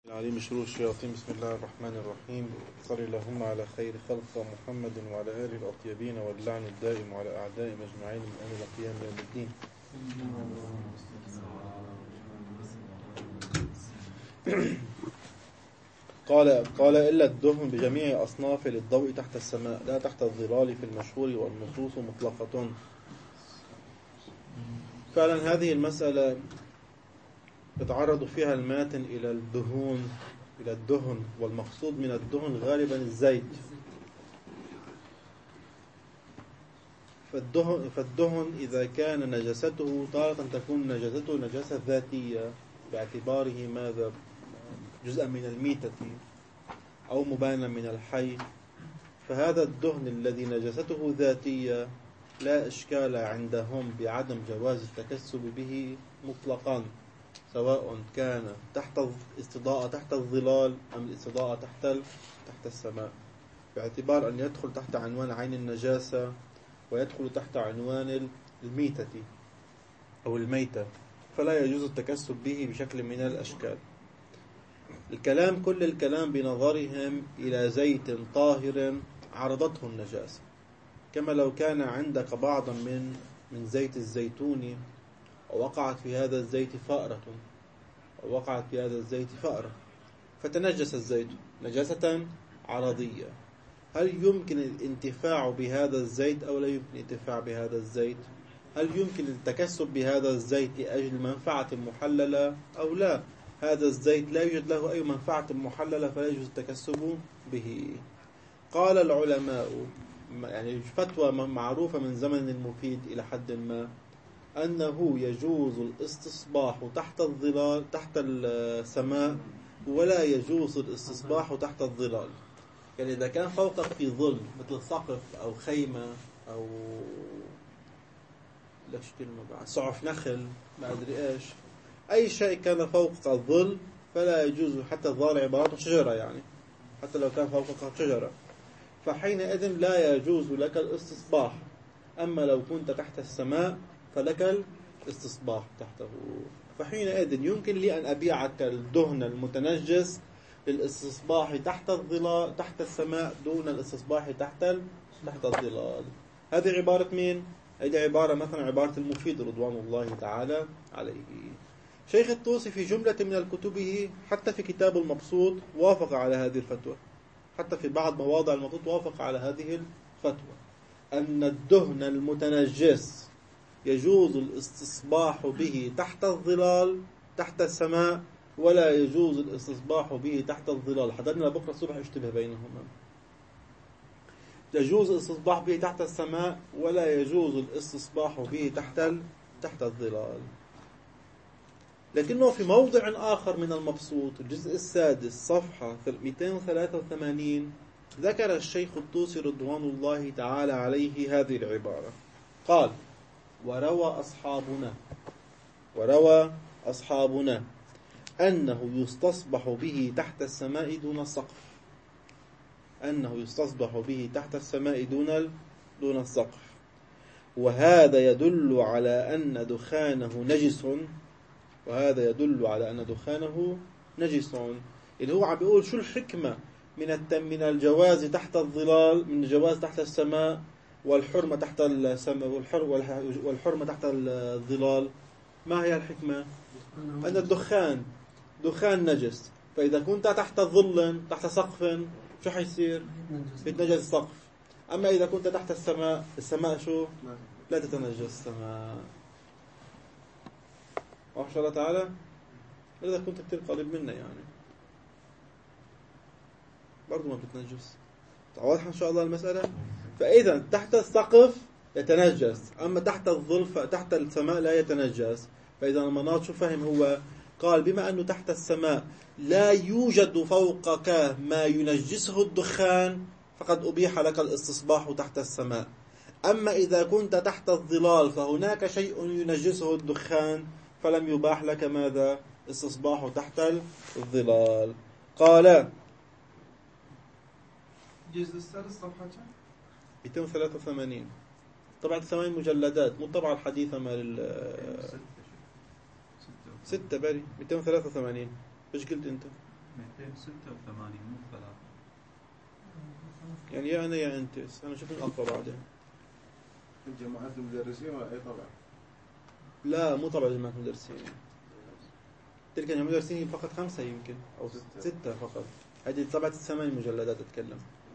العليم من شرور الشياطين. بسم الله الرحمن الرحيم. صل اللهم على خير خلق محمد وعلى آله الأطيبين واللعن الدائم على أعدائهم أجمعين من أمر القيام يوم الدين. قال إلا الدهن بجميع أصنافه للضوء تحت السماء لا تحت الظلال في المشهور والنصوص مطلقة. فعلا هذه المسألة يتعرض فيها الماتن إلى الدهن، والمقصود من الدهن غالبا الزيت. فالدهن إذا كان نجسته تارة تكون نجسته نجاسة ذاتية باعتباره ماذا جزءا من الميتة أو مبانا من الحي، فهذا الدهن الذي نجسته ذاتية لا إشكال عندهم بعدم جواز التكسب به مطلقا، سواء كان تحت الاستضاءة تحت الظلال أم الاستضاءة تحت السماء، باعتبار أن يدخل تحت عنوان عين النجاسة ويدخل تحت عنوان الميتة أو الميتة، فلا يجوز التكسب به بشكل من الأشكال. كل الكلام بنظرهم إلى زيت طاهر عرضته النجاسة، كما لو كان عندك بعضا من زيت الزيتون ووقعت في هذا الزيت فأرة فتنجس الزيت نجاسة عرضية، هل يمكن الانتفاع بهذا الزيت أو لا يمكن الانتفاع بهذا الزيت؟ هل يمكن التكسب بهذا الزيت لأجل منفعة محللة أو لا؟ هذا الزيت لا يوجد له أي منفعة محللة فلا يجوز التكسب به. قال العلماء، يعني فتوى معروفة من زمن المفيد إلى حد ما، أنه يجوز الاستصباح تحت الظلال تحت السماء ولا يجوز الاستصباح تحت الظلال. يعني إذا كان فوقك في ظل مثل سقف أو خيمة أو سعف نخل ما أدري إيش، أي شيء كان فوقك الظل فلا يجوز، حتى الظل عبارة شجرة، يعني حتى لو كان فوقك شجرة فحينئذ لا يجوز لك الاستصباح. أما لو كنت تحت السماء فلك الاستصباح تحته، فحينئذ يمكن لي أن أبيعك الدهن المتنجس للاستصباح تحت الظلال تحت السماء دون الاستصباح تحت الظلال. هذه عبارة مين؟ هذه عبارة مثلا عبارة المفيد رضوان الله تعالى عليه. شيخ الطوسي في جملة من كتبه حتى في كتاب المبسوط وافق على هذه الفتوى، حتى في بعض مواضع المبسوط وافق على هذه الفتوى، أن الدهن المتنجس يجوز الاستصباح به تحت الظلال تحت السماء ولا يجوز الاستصباح به تحت الظلال. حضرنا بكرة الصبح اشتبه بينهما، يجوز الاستصباح به تحت السماء ولا يجوز الاستصباح به تحت الظلال. لكنه في موضع آخر من المبسوط الجزء السادس صفحة 283 ذكر الشيخ الطوسي رضوان الله تعالى عليه هذه العبارة، قال: وروى أصحابنا أنه يستصبح به تحت السماء دون السقف، وهذا يدل على أن دخانه نجس. اللي هو عم بيقول شو الحكمة من الجواز تحت الظلال، من الجواز تحت السماء والحرمة تحت السماء والحرمة تحت الظلال. ما هي الحكمة؟ أن دخان نجس، فإذا كنت تحت ظل تحت سقف شو حيصير؟ يتنجس السقف. أما إذا كنت تحت السماء شو؟ لا تتنجس السماء. ما شاء الله تعالى، إذا كنت كتير قريب منا يعني برضو ما بتنجس. واضح إن شاء الله المسألة. فإذا تحت السقف يتنجس، أما تحت الظل تحت السماء لا يتنجس. فإذا المناط شو فهم هو؟ قال بما أنه تحت السماء لا يوجد فوقك ما ينجسه الدخان فقد أبيح لك الاستصباح تحت السماء. أما إذا كنت تحت الظلال فهناك شيء ينجسه الدخان فلم يباح لك ماذا؟ استصباح تحت الظلال. قال جزء السادس صفحة 283 طبعا 8 مجلدات، مو طبعا الحديثة مال 6 بري 283. ايش قلت انت؟ 286 مو 3. يعني يا أنا يا أنت، أنا شوف الأقوى بعدين. جماعة المدرسين ولا أي طبعا؟ لا مو طبعا جماعة المدرسين، تلك جماعة المدرسين فقط 5 يمكن أو 6 فقط. هذه طبعة 8 مجلدات أتكلم،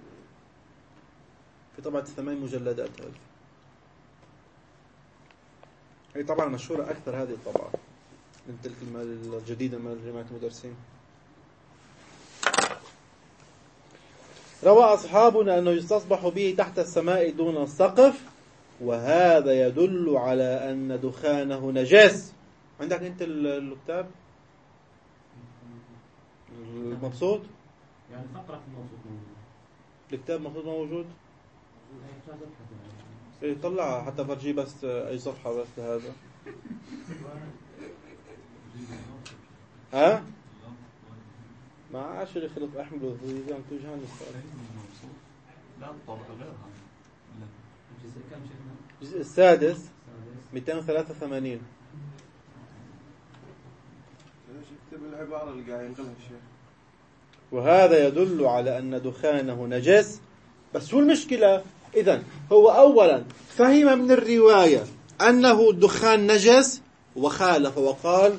في طبعة 8 مجلدات هذه طبعا مشهورة أكثر هذه الطبعة من تلك الجديدة من جماعة المدرسين. روى أصحابنا أنه يستصبح به تحت السماء دون السقف، وهذا يدل على أن دخانه نجس. عندك أنت الكتاب المبسوط؟ يعني فقرة المبسوط موجود، الكتاب مبسوط موجود؟ إيه طلعها حتى فرجيه بس أي صفحة بس هذا. ها؟ ما عاش اللي خلط أحمد وذي عم توجهان السؤال. لا الطبع غيرها. الجزء كم شيخنا؟ الجزء السادس 283. ليش يكتب العبارة اللي قاعد ينقلها الشيخ؟ وهذا يدل على أن دخانه نجس. بس شو المشكلة؟ إذن هو أولا فهم من الرواية أنه الدخان نجس وخالف وقال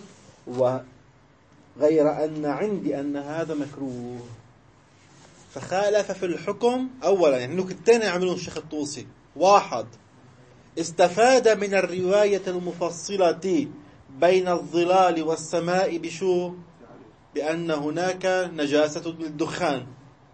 غير أن عندي أن هذا مكروه، فخالف في الحكم. أولا يعني نكتتين يعملون الشيخ الطوسي. واحد، استفاد من الرواية المفصلة بين الظلال والسماء بشو؟ بأن هناك نجاسة للدخان.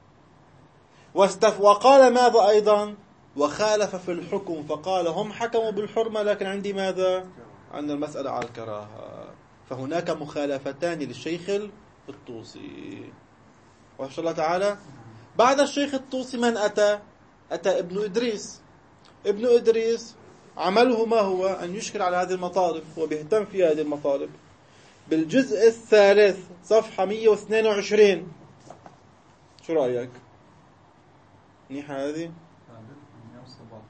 وقال ماذا أيضا؟ وخالف في الحكم فقال هم حكموا بالحرمة لكن عندي ماذا؟ عند المسألة على الكراهة. فهناك مخالفتان للشيخ الطوسي وإن شاء الله تعالى. بعد الشيخ الطوسي من أتى ابن إدريس. ابن إدريس عمله ما هو؟ أن يشكل على هذه المطالب وبيهتم في هذه المطالب. بالجزء الثالث صفحة 122 شو رأيك؟ منيحة هذه؟ 117.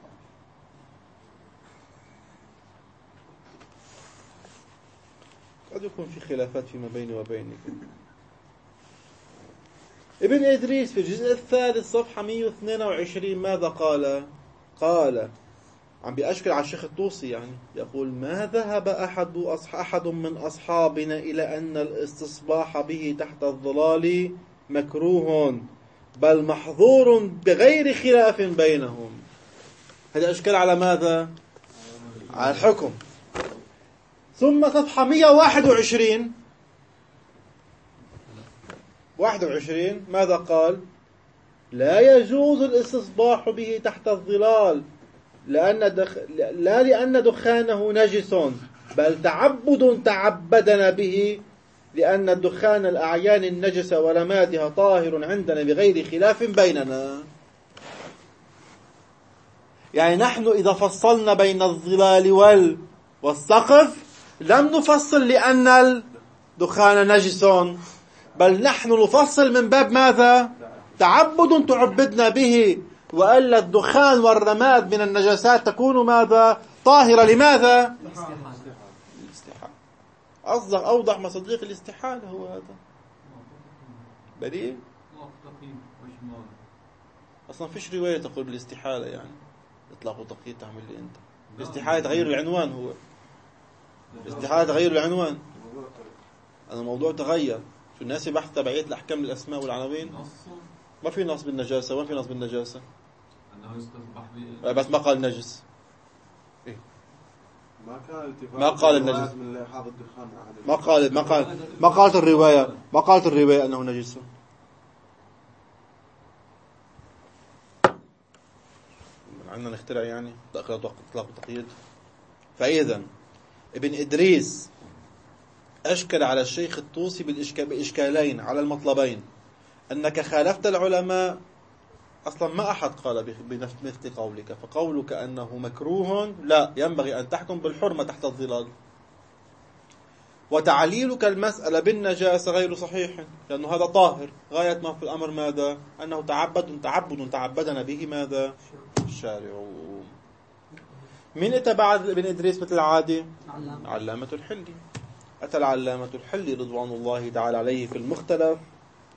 قد يكون في خلافات فيما بيني وبينك. ابن إدريس في الجزء الثالث صفحة 122 ماذا قال؟ قال عم بيأشكل على الشيخ الطوسي، يعني يقول ما ذهب أحد من أصحابنا إلى أن الاستصباح به تحت الظلال مكروه بل محظور بغير خلاف بينهم. هذا أشكال على ماذا؟ على الحكم. ثم صفحة 121 ماذا قال؟ لا يجوز الاستصباح به تحت الظلال لا لأن دخانه نجس بل تعبدنا به لأن الدخان الأعيان النجسة ورمادها طاهر عندنا بغير خلاف بيننا. يعني نحن إذا فصلنا بين الظلال والسقف لم نفصل لأن الدخان نجس، بل نحن نفصل من باب ماذا؟ تعبدنا به، وألا الدخان والرماد من النجاسات تكون ماذا؟ طاهرة. لماذا؟ الاستحالة. أوضح ما صديق الاستحالة هو هذا بديل. أصلا فيش رواية تقول بالاستحالة، يعني إطلاق وتقييد تعمل لي أنت. الاستحالة تغير العنوان، هو الاستحالة تغير العنوان. أنا الموضوع تغير. شو الناس بحث تبعية الأحكام الأسماء والعناوين. ما في نص بالنجاسة، وين في نص بالنجاسة؟ بس ما قال نجس. إيه؟ ما قال النجس. ما قالت الرواية أنه نجس. عندنا نخترع يعني إطلاق وتقييد. فإذا ابن إدريس أشكل على الشيخ الطوسي بإشكالين على المطلبين. أنك خالفت العلماء، أصلا ما أحد قال بمثل قولك، فقولك أنه مكروه لا، ينبغي أن تحكم بالحرمة تحت الظلال. وتعليلك المسألة بالنجاسة غير صحيح، لأنه هذا طاهر. غاية ما في الأمر ماذا؟ أنه تعبدنا به ماذا؟ الشارع. من أتى بعد ابن إدريس مثل العادي؟ علامة الحلي. أتى العلامة الحلي رضوان الله تعالى عليه في المختلف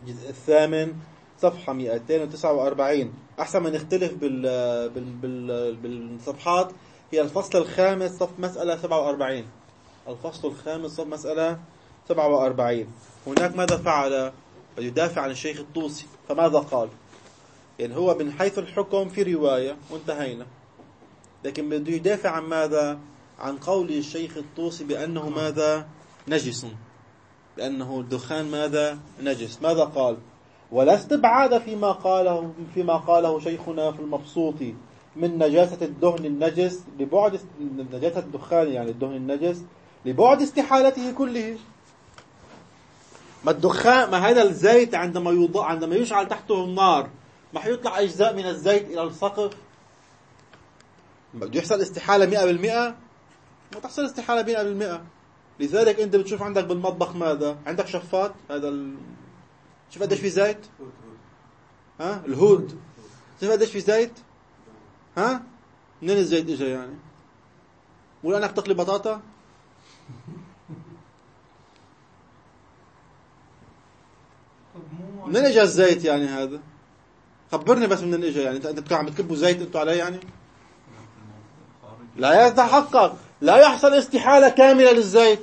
الجزء الثامن صفحة 249. أحسن ما نختلف بالصفحات. هي الفصل الخامس صف مسألة 47. الفصل الخامس صف مسألة 47. هناك ماذا فعل؟ يدافع عن الشيخ الطوسي. فماذا قال؟ يعني هو من حيث الحكم في رواية وانتهينا، لكن بده يدافع عن ماذا؟ عن قول الشيخ الطوسي بأنه ماذا؟ نجس، بأنه الدخان ماذا؟ نجس. ماذا قال؟ ولا استبعاد فيما قاله شيخنا في المبسوط من نجاسة الدهن النجس لبعد نجاسة الدخان، يعني الدهن النجس لبعد استحالته كله. ما الدخان، ما هذا الزيت عندما يشعل تحته النار ما حيطلع أجزاء من الزيت إلى السقف؟ بده يحصل استحالة 100%؟ ما تحصل استحالة 100%. لذلك أنت بتشوف عندك بالمطبخ ماذا؟ عندك شفاط، شوف قديش في زيت؟ الهود. شوف قديش في زيت؟ منين الزيت اجى يعني؟ ولا انك تقلي بطاطا؟ منين اجى الزيت يعني هذا؟ خبرني بس منين اجى يعني. انت عم تكبوا زيت انتوا عليه يعني؟ لا يتحقق، لا يحصل استحالة كاملة للزيت،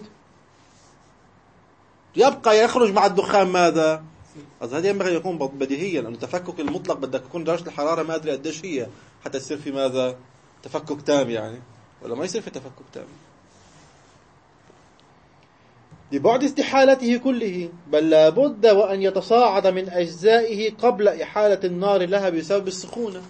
يبقى يخرج مع الدخان ماذا؟ هذا ينبغي يكون بديهيا. أن التفكك المطلق بدك يكون درجة الحرارة ما أدري قديش هي حتى يصير في ماذا؟ تفكك تام يعني، ولا ما يصير في تفكك تام. لبعد استحالته كله، بل لابد وأن يتصاعد من أجزائه قبل إحالة النار لها بسبب السخونة.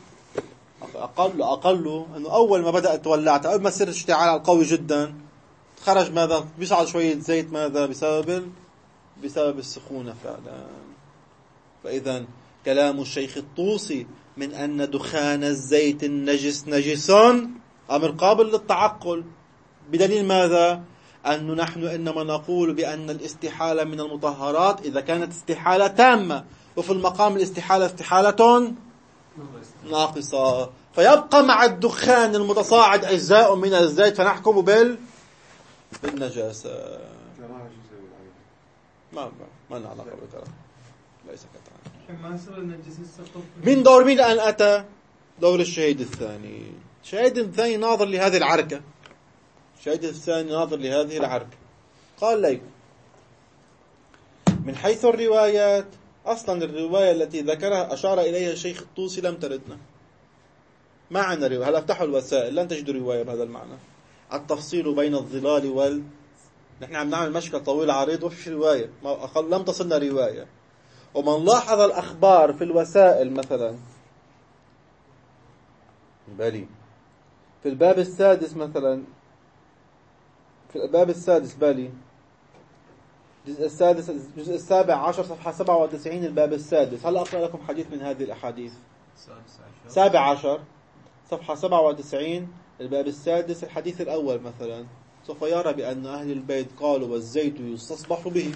أقل أنه أول ما بدأت تولعت، أول ما صار اشتعال قوي جدا، خرج ماذا؟ بيصعد شوية زيت ماذا؟ بسبب السخونة فعلا. فإذا كلام الشيخ الطوسي من أن دخان الزيت النجس نجس أمر قابل للتعقل، بدليل ماذا؟ أنه نحن إنما نقول بأن الاستحالة من المطهرات إذا كانت استحالة تامة، وفي المقام الاستحالة استحالة ناقصة، فيبقى مع الدخان المتصاعد أجزاء من الزيت فنحكم بالنجاسة. ما لنا علاقة بالكلام، ليس من دور مين الآن أتى؟ دور الشهيد الثاني. الشهيد الثاني ناظر لهذه العركة. الشهيد الثاني ناظر لهذه العركة. قال لي من حيث الروايات، أصلا الرواية التي ذكرها أشار إليها الشيخ الطوسي لم تردنا. ما عندنا رواية. هل افتحوا الوسائل لن تجدوا رواية بهذا المعنى. التفصيل بين الظلال نحن عم نعمل مشكل طويل عريض وفيش رواية، لم تصلنا رواية. ومن لاحظ الأخبار في الوسائل مثلا بالي في الباب السادس مثلا، في الباب السادس بالي الجزء 17 صفحة 97 الباب السادس. هل أقرأ لكم حديث من هذه الأحاديث؟ 17 صفحة 97 الباب السادس الحديث الأول مثلا، سوف يرى بأن أهل البيت قالوا والزيت يستصبح به.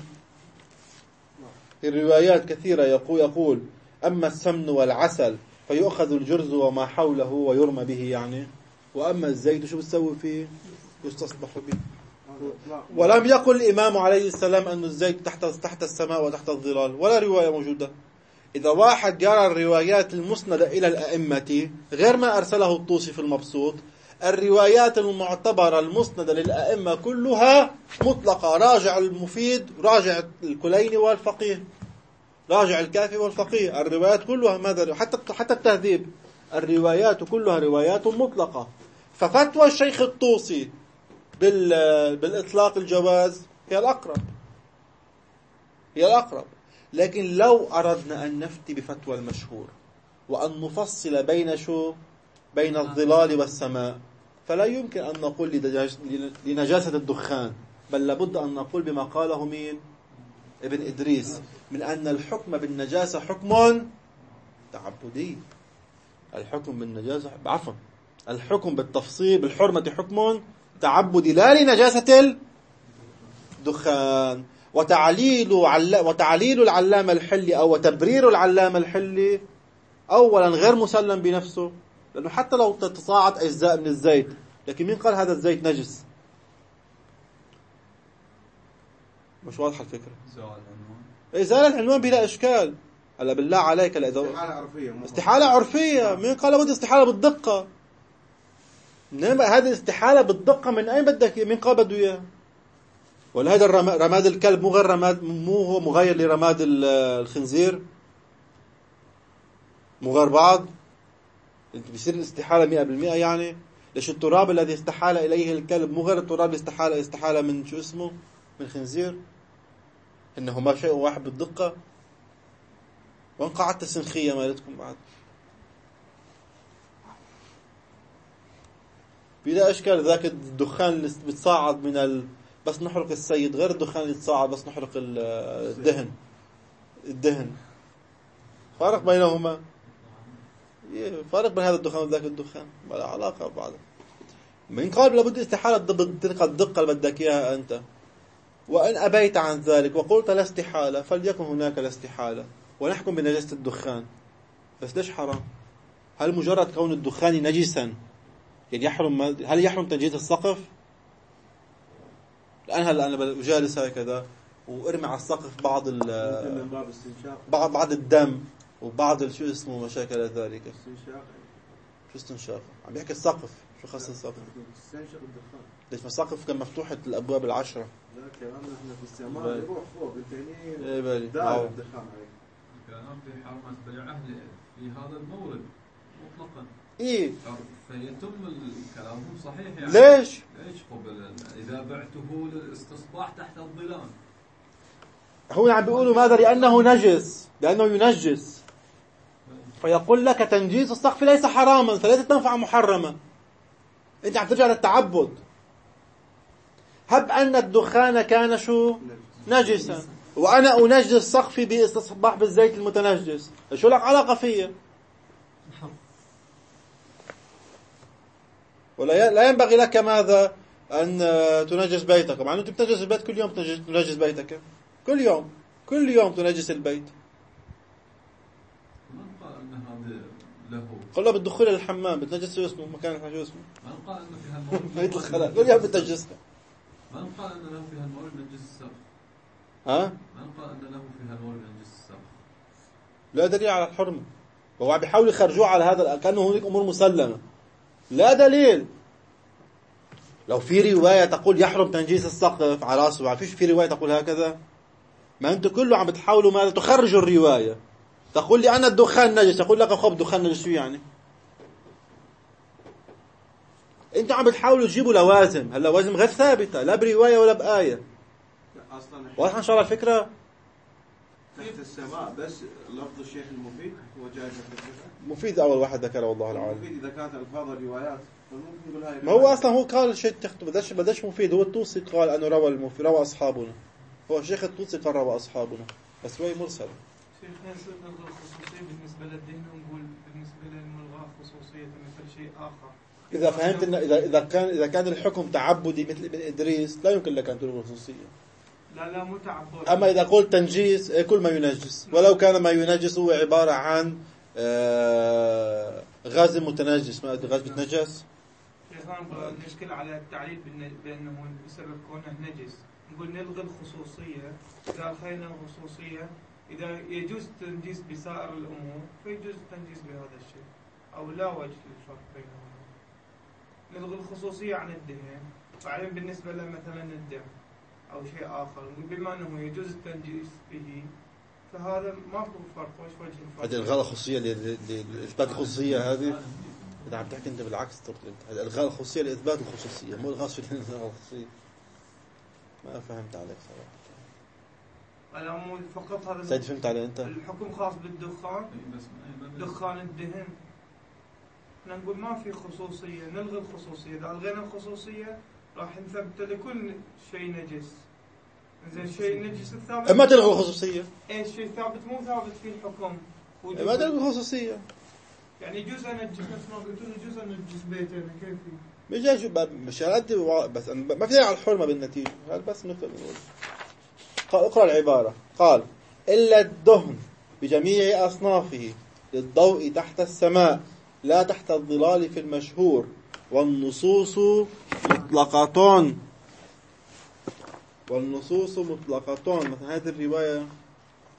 الروايات كثيرة يقول أما السمن والعسل فيؤخذ الجرز وما حوله ويرمى به يعني، وأما الزيت شو بتسوي فيه؟ يستصبح به. ولم يقل الإمام عليه السلام أن الزيت تحت السماء وتحت الظلال، ولا رواية موجودة. إذا واحد يرى الروايات المسندة إلى الأئمة غير ما أرسله الطوسي في المبسوط، الروايات المعتبرة المسندة للأئمة كلها مطلقة. راجع المفيد، راجع الكليني والفقيه، راجع الكافي والفقيه. الروايات كلها ماذا؟ حتى التهذيب، الروايات كلها روايات مطلقة. ففتوى الشيخ الطوسي بالإطلاق الجواز هي الأقرب. لكن لو أردنا أن نفتي بفتوى المشهور وأن نفصل بين الظلال والسماء، فلا يمكن أن نقول لنجاسة الدخان، بل لابد أن نقول بما قاله مين؟ ابن إدريس، من أن الحكم بالنجاسة حكم تعبدي. الحكم بالنجاسة الحكم بالتفصيل بالحرمة حكم تعبدي لا لنجاسة الدخان. وتعليل العلامة الحلي أو تبرير العلامة الحلي أولا غير مسلم بنفسه، لأنه حتى لو تتصاعد أجزاء من الزيت، لكن مين قال هذا الزيت نجس؟ مش واضحة الفكرة. إزالة العنوان بلا إشكال. هلا بالله عليك، هلا إذا استحالة عرفية. استحالة عرفية، مين قال لابد استحالة بالدقة؟ هذه الاستحالة بالدقة من أين بدك؟ مين قال بده إياه؟ ولا هذا رماد الكلب مو غير رماد، مو هو مغير لرماد الخنزير؟ مو غير بعض؟ انت بيصير الاستحالة 100% يعني؟ ليش التراب الذي استحال إليه الكلب مو غير التراب اللي استحالة من شو اسمه؟ من الخنزير؟ إنه ما شيء واحد بالدقة؟ وين قعدت السنخية مالتكم بعد؟ بلا إشكال. ذاك الدخان اللي بتصاعد من بس نحرق السيد غير الدخان اللي يتصاعد بس نحرق الدهن. فارق بينهما. فارق بين هذا الدخان وذاك الدخان، ما له علاقة ببعض. من قال لابد استحالة بتلك الدقة اللي بدك إياها أنت. وإن أبيت عن ذلك وقلت لا استحالة فليكن هناك لا استحالة، ونحكم بنجاسة الدخان. بس ليش حرام؟ هل مجرد كون الدخان نجسا يعني هل يحرم تنجيس السقف؟ الآن هلا أنا جالس هكذا وارمي على السقف بعض من باب استنشاق. بعض الدم وبعض شو اسمه ما شاكل ذلك. استنشاق. شو استنشاق؟ عم يحكي السقف. شو خاص السقف؟ استنشق الدخان. ليش ما السقف كان مفتوحة الأبواب 10؟ لا كلام نحن في السماء يروح فوق التاني. إيه بالي. دار الدخان عليك. الكلام في حرمة بيعه في هذا المورد مطلقا. إيه. فيتم الكلام صحيح يعني. ليش قبل إذا بعته للاستصباح تحت الظلام. هو عم بيقولوا ماذا؟ لأنه نجس، لأنه ينجس. فيقول لك تنجيس السقف ليس حراما فليست تنفع محرمة. أنت عم ترجع للتعبد. هب أن الدخان كان شو؟ نجسا، وأنا أنجس سقفي باستصباح بالزيت المتنجس، شو لك علاقة فيه؟ ولا لا ينبغي لك ماذا؟ أن تنجس بيتك، مع أنه أنت بتنجس البيت كل يوم. تنجس بيتك كل يوم تنجس البيت. من قال أن هذا له؟ قل له بالدخول إلى الحمام بتنجس شو اسمه مكان شو اسمه؟ من قال أن في هالمورد بيت الخلاء كل يوم بتنجسها. من قال أن له في هالمورد نجس السقف؟ ها؟ من قال أن له في هالمورد نجس السقف؟ لا دليل على الحرمة. هو عم بيحاول يخرجوه على هذا كأنه هناك أمور مسلمة. لا دليل. لو في رواية تقول يحرم تنجيس السقف على راسه، ما فيش في رواية تقول هكذا. ما أنتوا كله عم بتحاولوا ماذا؟ تخرجوا الرواية. تقول لي أنا الدخان نجس، أقول لك أخوب دخان نجس شو يعني؟ أنتوا عم بتحاولوا تجيبوا لوازم، هاللوازم غير ثابتة لا برواية ولا بآية. أصلا واضح إن شاء الله الفكرة؟ تحت السماء بس لفظ الشيخ المفيد هو جاي تحت الفكرة. مفيد أول واحد ذكره والله العالم. مفيد إذا كانت ألفاظ الروايات فممكن نقول هاي. ما هو أصلا هو قال شيء تحته بدش مفيد. هو الطوسي قال أنه روى أصحابنا. هو الشيخ الطوسي قال روى أصحابنا، بس هو مرسل. شيخنا نلغي الخصوصية بالنسبة للدين ونقول بالنسبة للملغاة خصوصية مثل شيء آخر. إذا فهمت إن إذا كان الحكم تعبدي مثل ابن إدريس لا يمكن لك أن تلغي الخصوصية. لا مو تعبد. أما إذا قلت تنجيس كل ما ينجس، ولو كان ما ينجس هو عبارة عن غاز متنجس. ما أدري غاز بتنجس. شيخنا نشكل على التعليل بأنه بسبب كونه نجس. نقول نلغي الخصوصية. إذا ألغينا الخصوصية إذا يجوز تنجيس بسائر الأمور فيجوز التنجيس بهذا الشيء، أو لا وجه للفرق بينهما. نلغي الخصوصية عن الدهن، وبعدين بالنسبة لمثلا الدم أو شيء آخر بما أنه يجوز التنجيس به فهذا ما في فرق. وش وجه الفرق؟ هذه الغاء الخصوصية لإثبات الخصوصية. هذه إذا عم تحكي أنت بالعكس هذا الغاء الخصوصية لإثبات الخصوصية، مو الغاء الخصوصية. ما فهمت عليك صراحة. أنا مو فقط هذا. سيد فهمت علي أنت؟ الحكم خاص بالدخان، دخان الدهن. نقول ما في خصوصية، نلغي الخصوصية. إذا ألغينا الخصوصية راح نثبت لكل شيء نجس. إذا شيء نجس الثابت. ما تلغي الخصوصية. إيش شيء ثابت مو ثابت فيه الحكم. ما تلغي الخصوصية. يعني يجوز أن أنجس نفس ما قلت له يجوز أن أنجس بيتنا كيف؟ مش هالقد بس ما في على الحرمة بالنتيجة. هذا بس مثل نقول. اقرأ العبارة. قال إلا الدهن بجميع أصنافه للضوء تحت السماء لا تحت الظلال في المشهور، والنصوص مطلقة. مثل هذه الرواية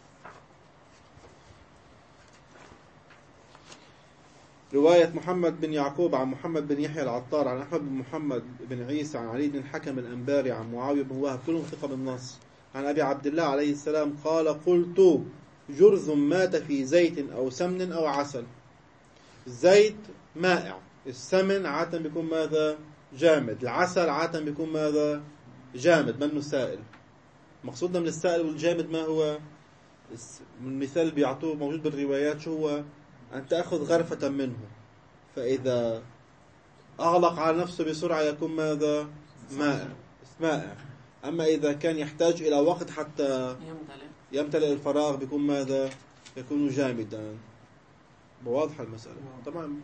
رواية محمد بن يعقوب عن محمد بن يحيى العطار عن أحمد بن محمد بن عيسى عن علي بن الحكم الأنباري عن معاوية بن وهب كلهم ثقة بالنص عن أبي عبد الله عليه السلام قال قلت جرذ مات في زيت أو سمن أو عسل. الزيت مائع، السمن عادة بيكون ماذا؟ جامد، العسل عادة بيكون ماذا؟ جامد منه سائل. مقصودنا من السائل والجامد ما هو؟ المثال اللي بيعطوه موجود بالروايات شو هو؟ أن تأخذ غرفة منه فإذا أغلق على نفسه بسرعة يكون ماذا؟ مائع. أما إذا كان يحتاج إلى وقت حتى يمتلئ الفراغ بيكون ماذا؟ يكون جامدا. واضحة المسألة تمام.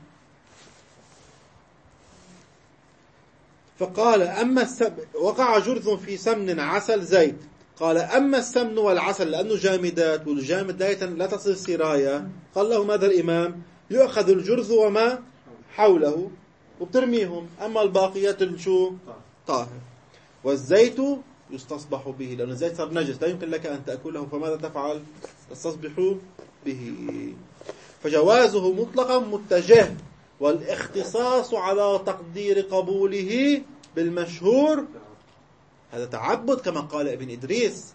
فقال أما وقع جرذ في سمن عسل زيت. قال أما السمن والعسل لأنه جامدات والجامد لا تصل سراية. قال له ماذا الإمام؟ يؤخذ الجرذ وما حوله وبترميهم، أما الباقيات شو؟ طاهر. والزيت يستصبح به لأن الزيت صار نجس لا يمكن لك أن تأكله، فماذا تفعل؟ تستصبح به. فجوازه مطلقا متجه، والاختصاص على تقدير قبوله بالمشهور هذا تعبد كما قال ابن إدريس،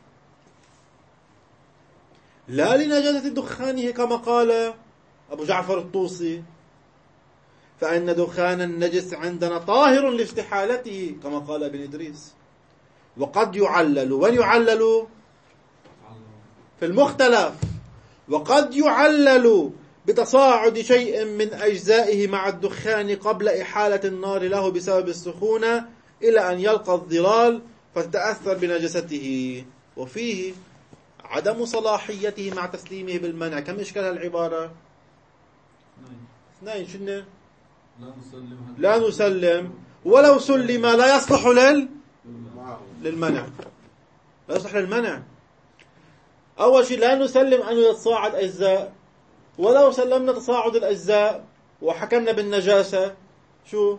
لا لنجاسة دخانه كما قال أبو جعفر الطوسي، فإن دخان النجس عندنا طاهر لاستحالته كما قال ابن إدريس. وقد يعلل، وين يعلل؟ في المختلف. وقد يعلل بتصاعد شيء من أجزائه مع الدخان قبل إحالة النار له بسبب السخونة إلى أن يلقى الظلال فتتأثر بنجسته، وفيه عدم صلاحيته مع تسليمه بالمنع. كم إشكال هالعبارة؟ اثنين. شنو؟ لا نسلم، ولو سلم لا يصلح للمنع. لا يصلح للمنع. أول شيء لا نسلم أن يتصاعد أجزاء، ولو سلمنا تصاعد الأجزاء وحكمنا بالنجاسة شو؟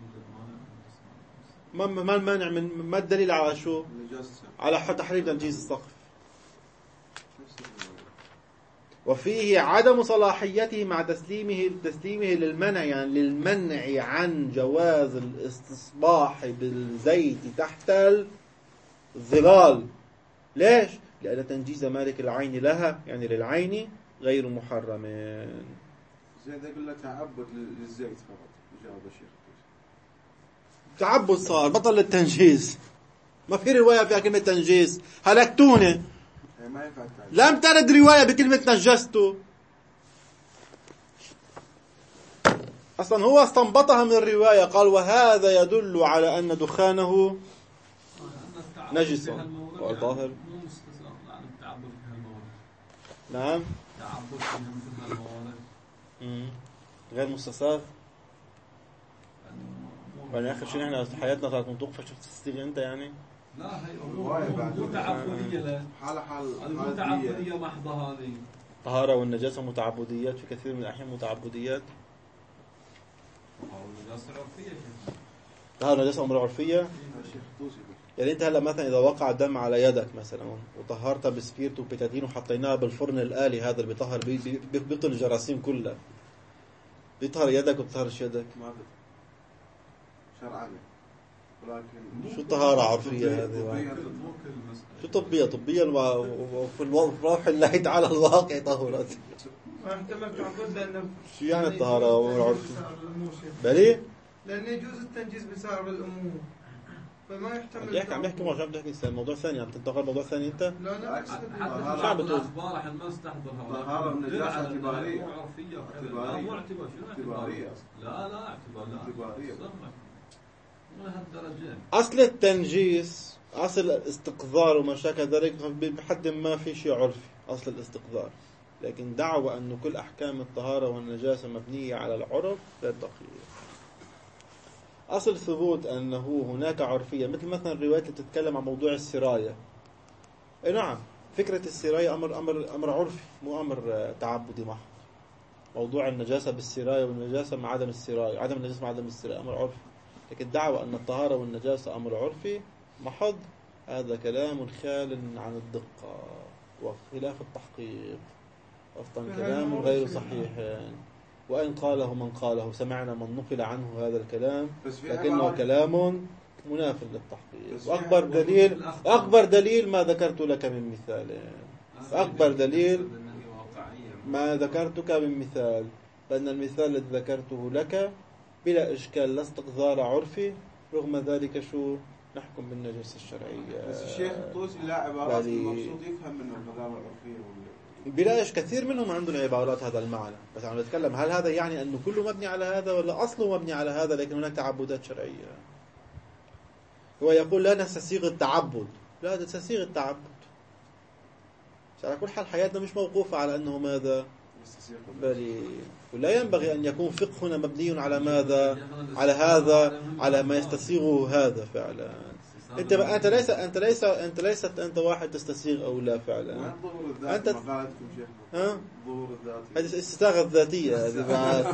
ما المانع من ما الدليل على شو؟ على تحريم تنجيز السقف. وفيه عدم صلاحيته مع تسليمه للمنع، يعني للمنع عن جواز الاستصباح بالزيت تحت الظلال. ليش؟ لأن تنجيز مالك العين لها يعني للعين غير محرم. زي ده يقول لك تعبد للزيت فقط. جاوب الشيخ تعبد صار بطل التنجيز. ما في رواية فيها كلمة تنجيز. هلكتوني. ما ينفع. لم ترد رواية بكلمة نجسته. أصلا هو استنبطها من الرواية، قال وهذا يدل على أن دخانه نجس وطاهر. نعم. غير مستصاغ. يعني آخر شيء نحن حياتنا صارت منطوقة. شفت تستيغ أنت يعني؟ لا هي مو تعبدية. لا حالة تعبدية محضة هذه. طهارة والنجاسة متعبديات في كثير من الأحيان متعبديات. والنجاسة عرفية. طهارة والنجاسة أمر عرفية. يعني أنت هلا مثلا إذا وقع دم على يدك مثلا وطهرتها بسبيرت وبيتادين وحطيناها بالفرن الآلي، هذا اللي بيطهر بيبطل الجراثيم كلها. بيطهر يدك وبيطهرش يدك. شرعا. ولكن شو طهارة عرفية هذه؟ شو طبية وفي الروح الله تعالى الواقع طهرت. واحتمال تعبد لأنه شو يعني الطهارة والعرفية؟ بلي؟ لأنه يجوز التنجيز بسبب الأمور، فما يحتمل. يحكي عم يحكي عشان بتحكي موضوع ثاني، عم تنتقل موضوع ثاني أنت؟ لا لا أقصد حتى بعض الأخبار احنا ما نستحضرها. طهارة والنجاسة اعتبارية. مو اعتبارية. لا اعتبارية. أصل التنجيس أصل الاستقذار وما شابه ذلك بحد ما في شيء عرفي أصل الاستقذار، لكن دعوة أن كل أحكام الطهارة والنجاسة مبنية على العرف لا دقيق. أصل ثبوت أنه هناك عرفية مثلا الروايات اللي تتكلم عن موضوع السراية. أي نعم، فكرة السراية أمر عرفي مو أمر تعبدي محض. موضوع النجاسة بالسراية والنجاسة مع عدم السراية، عدم النجاسة مع عدم السراية أمر عرفي. لكن الدعوة أن الطهارة والنجاسة أمر عرفي محض هذا كلام خال عن الدقة وخلاف التحقيق، أصلا كلام غير صحيح. وإن قاله من قاله سمعنا من نقل عنه هذا الكلام بس في لكنه عبارات- كلام مناف للتحقيق. بس في وأكبر دليل ما ذكرت لك من مثال. أكبر دليل ما ذكرتك من مثال، لأن المثال الذي ذكرته لك بلا إشكال لا استقذار عرفي، رغم ذلك شو نحكم بالنجاسة الشرعية. بس الشيخ الطوسي لا عبارات المقصود يفهم منه القضايا العرفية بلا إشكال كثير منهم عندهم عبارات هذا المعنى، بس عم نتكلم هل هذا يعني أنه كله مبني على هذا ولا أصله مبني على هذا، لكن هناك تعبدات شرعية. هو يقول لا نستسيغ التعبد، لا نستسيغ التعبد. على كل حال حياتنا مش موقوفة على أنه ماذا، بل ولا ينبغي أن يكون فقهنا مبني على ماذا، على هذا، على ما يستسيغه هذا فعلا. أنت ليست أنت واحد تستسيغ أو لا فعلا. وين ظهور الذات؟ أنت ما قالتكم شيخ ظهور الذات هذه الاستساغة الذاتية هذه بعد.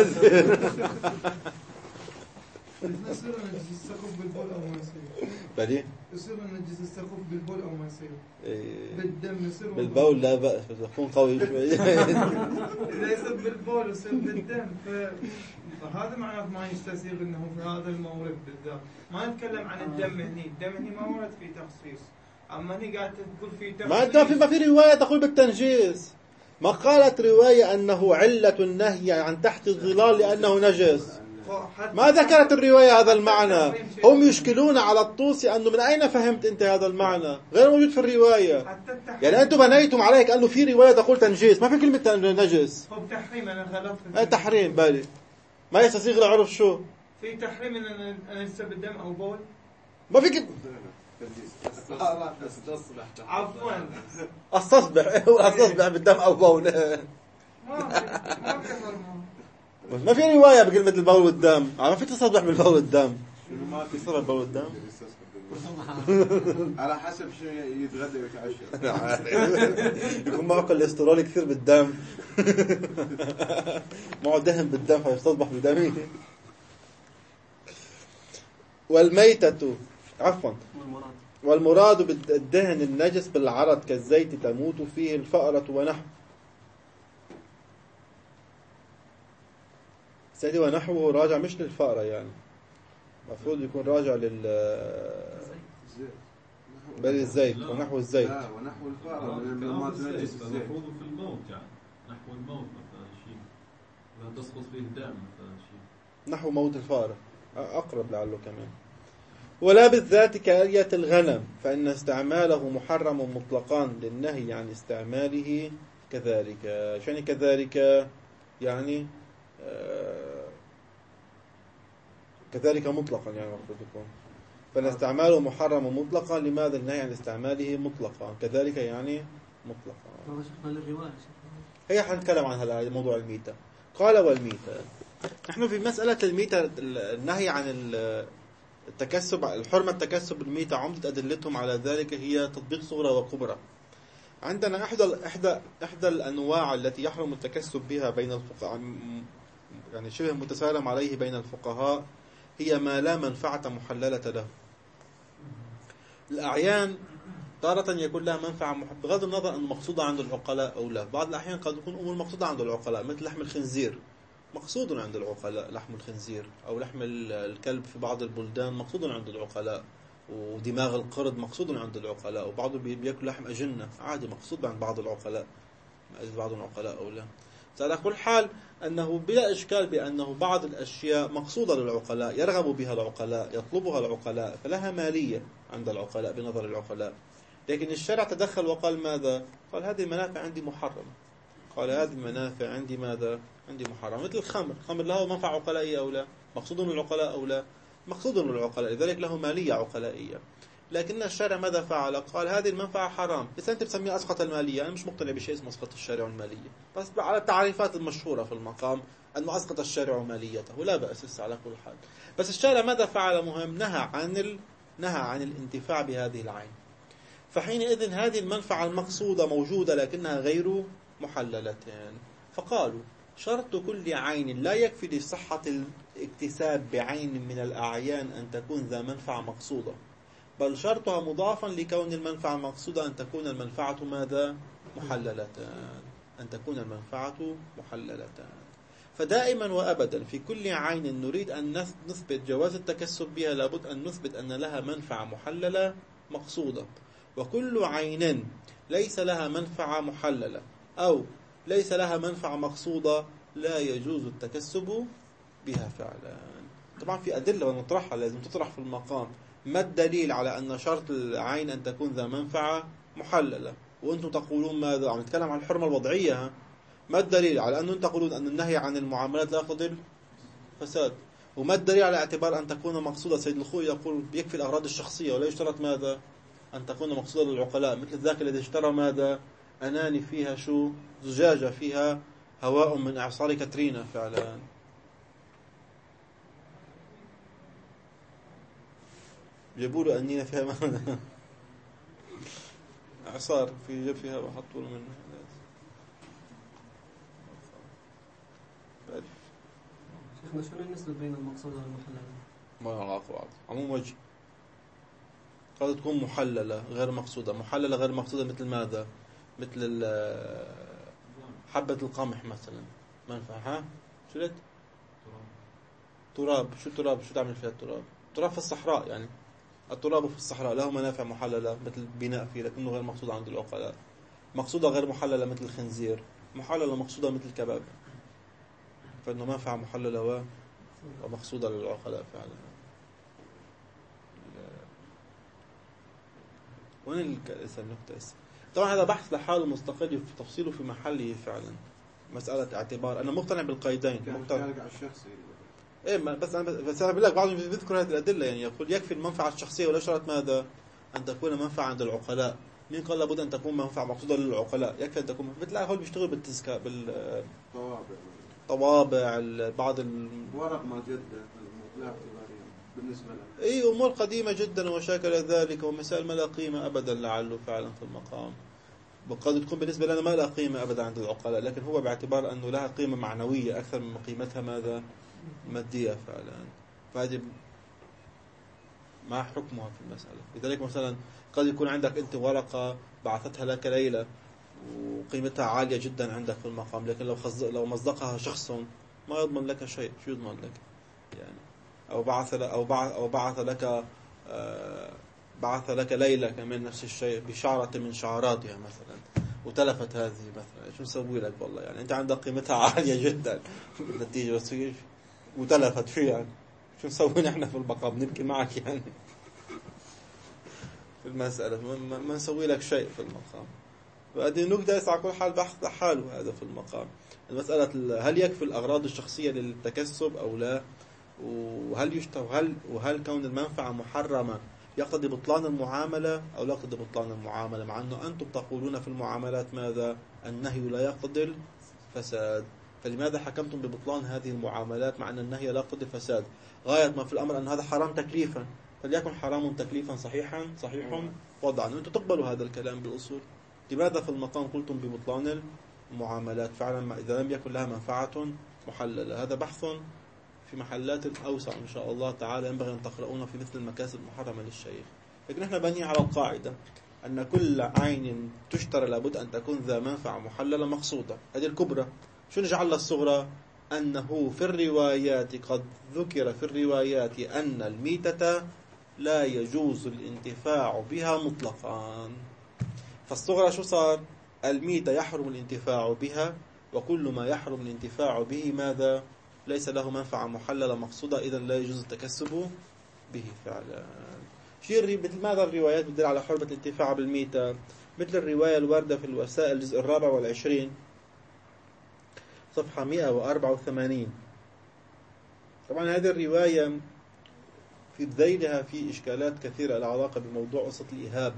يصير نجس السقف بالبول أو ما يصير. بلي يصير نجس السقف بالبول أو ما يصير. إيه. بالدم يصير. بالبول لا بأس، بس يكون قوي شوي. إذا يصير بالبول يصير بالدم فهذا معناته ما يستسيغ أنه في هذا المورد بالذات. ما نتكلم عن الدم هني، الدم هني ما ورد فيه تخصيص. أما هني قاعد تقول فيه تخصيص. ما في رواية تقول بالتنجيس. ما قالت رواية أنه علة النهي عن تحت الظلال لأنه نجس. ما ذكرت الرواية هذا المعنى. هم يشكلون على الطوسي أنه من أين فهمت أنت هذا المعنى؟ غير موجود في الرواية. يعني أنتم بنيتم عليك أنه في رواية تقول تنجيس، ما في كلمة نجس. هو تحريم أنا غلطت. تحريم بالي ما يستسيغ العرف شو؟ في تحريم أن أنا أنسب الدم أو بول؟ ما في كده. عفوا استصبح بالدم أو بول. ما في رواية بكلمة البول والدم. ما في تصبح بالبول والدم. ما في تصبح بالبول والدم. على حسب شو يتغدى ويتعشى. يكون معه كوليسترول كثير بالدم. معه دهن بالدم فيستصبح بدمه. والميتة عفوا والمراد بالدهن النجس بالعرض كالزيت تموت فيه الفأرة ونحو. سيدي ونحوه راجع مش للفأرة، يعني المفروض يكون راجع الزيت ونحو الزيت. لا ونحو الفأرة ما تنجس الزيت. المفروض في الموت يعني نحو الموت مثلا شيء لا تسقط فيه الدم مثلا شيء نحو موت الفأرة أقرب لعله كمان. ولا بالذات كأرية الغنم فإن استعماله محرم مطلقا للنهي عن استعماله كذلك. يعني كذلك يعني كذلك مطلقا، يعني المفروض يكون فإن استعماله محرم مطلقا. لماذا النهي عن استعماله مطلقا كذلك يعني مطلقا؟ هي حنتكلم عن هذا موضوع الميتة. قال والميتة، نحن في مسألة الميتة النهي عن التكسب الحرمة التكسب الميتة عمدة أدلتهم على ذلك هي تطبيق صغرى وكبرى. عندنا إحدى الأنواع التي يحرم التكسب بها بين الفقهاء، يعني شبه متسالم عليه بين الفقهاء، هي ما لا منفعة محللة له. الأعيان تارة يكون لها منفعة بغض النظر أن مقصودة عند العقلاء أو لا. بعض الأحيان قد تكون أمور مقصودة عند العقلاء، مثل لحم الخنزير مقصود عند العقلاء، لحم الخنزير أو لحم الكلب في بعض البلدان مقصود عند العقلاء، ودماغ القرد مقصود عند العقلاء، وبعضه بيأكل لحم أجنة عادي مقصود عند بعض العقلاء أو لا. على كل حال أنه بلا إشكال بأنه بعض الأشياء مقصودة للعقلاء يرغب بها العقلاء يطلبها العقلاء فلها مالية عند العقلاء بنظر العقلاء، لكن الشرع تدخل وقال ماذا؟ قال هذه المنافع عندي محرم. قال هذه المنافع عندي ماذا؟ عندي محرم. مثل الخمر له منفعة عقلائية أو لا؟ مقصود للعقلاء أو لا؟ مقصود للعقلاء، لذلك له مالية عقلائية. لكن الشارع ماذا فعل؟ قال هذه المنفعة حرام، بس أنت بتسميها أسقط المالية. أنا مش مقتنع بشيء اسمه أسقط الشارع المالية، بس على التعريفات المشهورة في المقام أنه أسقط الشارع ماليته لا بأس على كل حال. بس الشارع ماذا فعل مهم؟ نهى عن الانتفاع بهذه العين. فحينئذ هذه المنفعة المقصودة موجودة لكنها غير محللة. فقالوا شرط كل عين لا يكفي لصحة الاكتساب بعين من الأعيان أن تكون ذا منفعة مقصودة، بل شرطها مضافا لكون المنفعة المقصودة أن تكون المنفعة ماذا؟ محللة. أن تكون المنفعة محللة. فدائما وأبدا في كل عين نريد أن نثبت جواز التكسب بها لابد أن نثبت أن لها منفعة محللة مقصودة. وكل عين ليس لها منفعة محللة أو ليس لها منفعة مقصودة لا يجوز التكسب بها فعلا. طبعا في أدلة ونطرحها لازم تطرح في المقام. ما الدليل على أن شرط العين أن تكون ذا منفعة محللة؟ وأنتم تقولون ماذا؟ عم نتكلم عن الحرمة الوضعية. ما الدليل على أن تقولون أن النهي عن المعاملات لا يقتضي الفساد؟ وما الدليل على اعتبار أن تكون مقصودة؟ سيد الخوي يقول بيكفي الأغراض الشخصية ولا يشترط ماذا؟ أن تكون مقصودة للعقلاء، مثل ذاك الذي اشترى ماذا؟ أناني فيها شو؟ زجاجة فيها هواء من إعصار كاترينا فعلا. جابوا له أنينة فيها إعصار في جاب فيها وحطوا له منه. شيخنا شنو النسبة بين المقصودة والمحللة؟ ما علاقة بعض. عموم وجه قد تكون محللة غير مقصودة. محللة غير مقصودة مثل ماذا؟ مثل حبة القمح مثلا منفعة. ها شو قلت؟ تراب. شو التراب؟ شو تعمل فيها التراب؟ تراب في الصحراء، يعني التراب في الصحراء له منافع محللة مثل بناء فيه لكنه غير مقصود عند العقلاء. مقصودة غير محللة مثل الخنزير. محللة مقصودة مثل الكباب. فإنه منفعة محللة ومقصودة للعقلاء فعلا. وين النقطة؟ طبعا هذا بحث لحاله مستقل في تفصيله في محله فعلا. مسألة اعتبار. أنا مقتنع بالقيدين. مقتنع الشخصي. إيه بس أنا بقول لك بعضهم بيذكر هذه الأدلة، يعني يقول يكفي المنفعة الشخصية ولا شرط ماذا؟ أن تكون منفعة عند العقلاء. مين قال لابد أن تكون منفعة مقصودة للعقلاء؟ يكفي أن تكون. بتلاقي هول بيشتغل بالتزكاء طوابع بعض ورق ما جدا لا بالنسبة له. أي أمور قديمة جدا وشاكل ذلك ومسائل ما لا قيمة أبدا لعله فعلا في المقام. وقد تكون بالنسبة لنا ما لا قيمة أبدا عند العقلاء، لكن هو باعتبار أنه لها قيمة معنوية أكثر من قيمتها ماذا؟ مادية فعلا. فهذه ما حكمها في المسألة. لذلك مثلا قد يكون عندك أنت ورقة بعثتها لك ليلى وقيمتها عالية جدا عندك في المقام، لكن لو مصدقها شخص ما يضمن لك شيء. شو يضمن لك يعني؟ بعث لك ليلى كمان نفس الشيء بشعرة من شعراتها مثلا وتلفت هذه مثلا. شو نسوي لك والله؟ يعني أنت عندك قيمتها عالية جدا النتيجة بتصير وتلفت فيها، يعني شو نسوي نحن في المقام؟ نبكي معك يعني في المسألة. ما نسوي لك شيء في المقام. فهذه نقدر على كل حال بحث لحاله هذا في المقام. المسألة هل يكفي الأغراض الشخصية للتكسب أو لا؟ وهل كون المنفعة محرمة يقتضي بطلان المعاملة أو لا يقتضي بطلان المعاملة، مع أنه أنتم تقولون في المعاملات ماذا؟ النهي لا يقتضي الفساد. فلماذا حكمتم ببطلان هذه المعاملات مع أن النهي لا يقتضي الفساد؟ غاية ما في الأمر أن هذا حرام تكليفا، فليكن حرام تكليفا صحيح وضعا. وأنتم تقبلوا هذا الكلام بالأصول. لماذا في المقام قلتم ببطلان المعاملات فعلا إذا لم يكن لها منفعة محللة؟ هذا بحث في محلات أوسع إن شاء الله تعالى ينبغي أن تقرؤون في مثل المكاسب المحرمة للشيخ. لكن احنا بني على القاعدة أن كل عين تشترى لابد أن تكون ذا منفعة محللة مقصودة. هذه الكبرى. شو نجعل للصغرى؟ أنه في الروايات قد ذكر في الروايات أن الميتة لا يجوز الانتفاع بها مطلقا. فالصغرى شو صار؟ الميتة يحرم الانتفاع بها، وكل ما يحرم الانتفاع به ماذا؟ ليس له منفعة محللة مقصودة، إذا لا يجوز التكسب به فعلا. مثل ماذا الروايات تدل على حرمة الانتفاع بالميتة؟ مثل الرواية الواردة في الوسائل الجزء 24 صفحة 184. طبعا هذه الرواية في ذيلها في إشكالات كثيرة العلاقة بموضوع قصة الإهاب